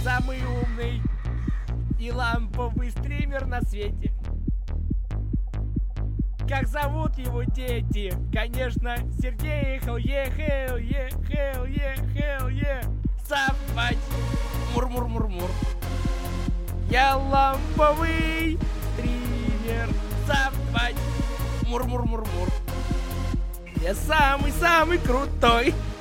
самый умный и ламповый стример на свете. Как зовут его дети? Конечно, Сергей, хеле, Савать, мур-мур-мур-мур. Я ламповый стример, Савать, мур-мур-мур-мур. Я самый-самый крутой.